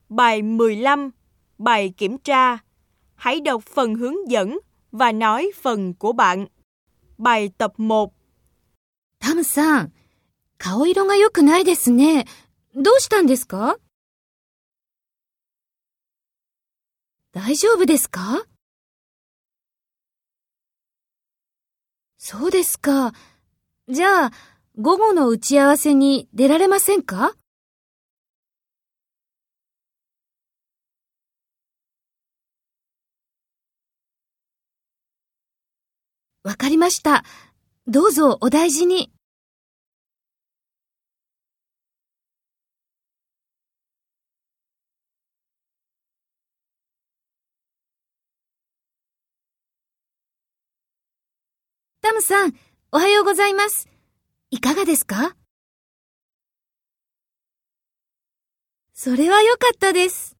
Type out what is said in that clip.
Bài 15, bài kiểm tra. Hãy đọc phần hướng dẫn và nói phần của bạn. Bài tập 1. タムさん、顔色が良くないですね。どうしたんですか？大丈夫ですか？そうですか。じゃあ、午後の打ち合わせに出られませんか？わかりました。どうぞお大事に。タムさん、おはようございます。いかがですか？それは良かったです。